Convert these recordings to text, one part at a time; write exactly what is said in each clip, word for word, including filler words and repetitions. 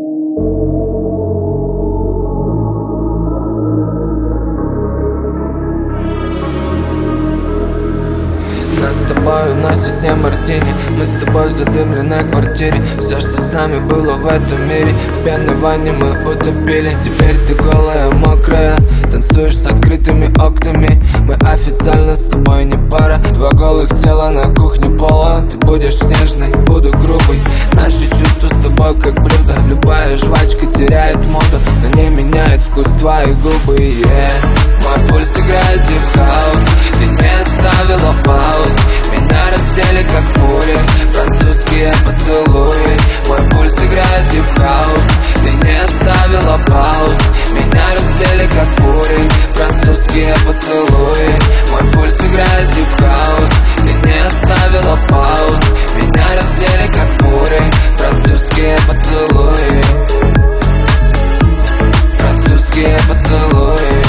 Нас с тобой уносит не мартини, мы с тобой в задымленной квартире. Все, что с нами было в этом мире, в пенной ванне мы утопили. Теперь ты голая, мокрая, танцуешь с открытыми окнами. Мы официально с тобой не пара. Два голых тела на кухне пола. Ты будешь нежной, буду грубой. Наши чувства с тобой как блюдо. Любая жвачка теряет моду, но не меняет вкус твои губы, yeah. Мой пульс играет deep house, ты не оставила пауз. Меня раздели как пули, французские поцелуи. Мой пульс играет deep house, ты не оставила пауз. Меня раздели как пули, французские поцелуи. Мой пульс играет deep house, ты не оставила пауз. Меня раздели как пули, французские поцелуи. Французские поцелуи.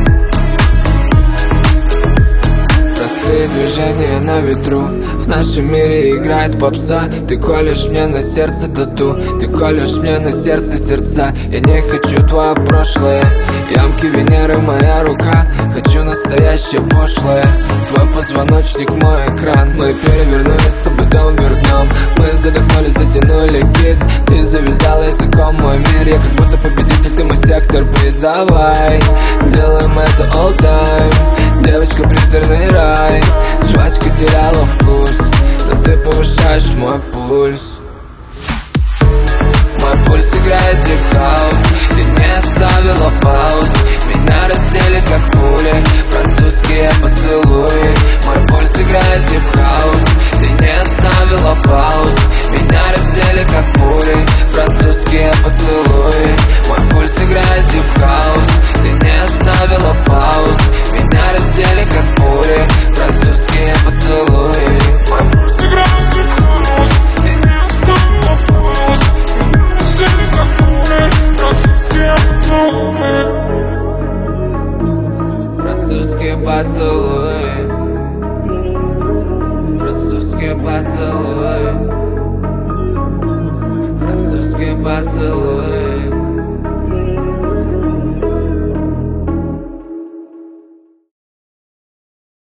Движения на ветру, в нашем мире играет попса. Ты колешь мне на сердце тату, ты колешь мне на сердце сердца. Я не хочу твое прошлое, ямки Венеры моя рука. Хочу настоящее пошлое, твой позвоночник мой экран. Мы перевернули с тобой дом вверх дном. Мы задохнулись, затянули кисть. Ты завязала языком мой мир, я как будто победитель, ты мой сектор приз. Давай, делаем это all time. Девочка, приторный рай. Жвачка теряла вкус, но ты повышаешь мой пульс. Мой пульс играет deep house, ты не оставила пауз. Меня раздели как пули, французские поцелуи. Мой пульс играет deep house, ты не оставила пауз. Меня раздели как пули, французские поцелуи. Мой пульс играет deep house, ты не оставила пауз. Меня раздели как пули, французские поцелуи. Мой пульс играет deep house, ты не оставила пауз. Меня раздели как пули, французские поцелуи. Французские поцелуи. Французские поцелуи. Французские поцелуи.